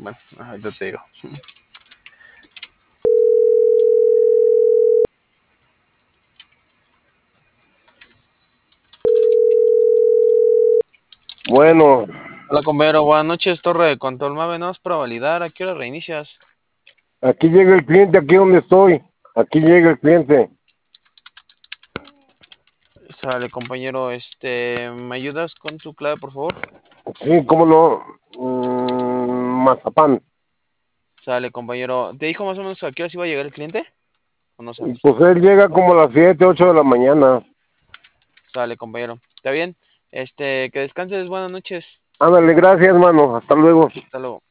Bueno, ahorita te digo. Bueno, Hola, compañero. Buenas noches, torre de control. Mave, no es para validar. ¿A qué hora reinicias? aquí llega el cliente, aquí donde estoy. Aquí llega el cliente. Sale, compañero. ¿Me ayudas con tu clave, por favor? Sí, cómo no. Mazapán. Sale, compañero. ¿Te dijo más o menos a qué hora iba a llegar el cliente? ¿O no sabes? Pues él llega como a las 7, 8 de la mañana. Sale, compañero. ¿Está bien? Que descanses. Buenas noches. Ándale, gracias, mano. Hasta luego. Hasta luego.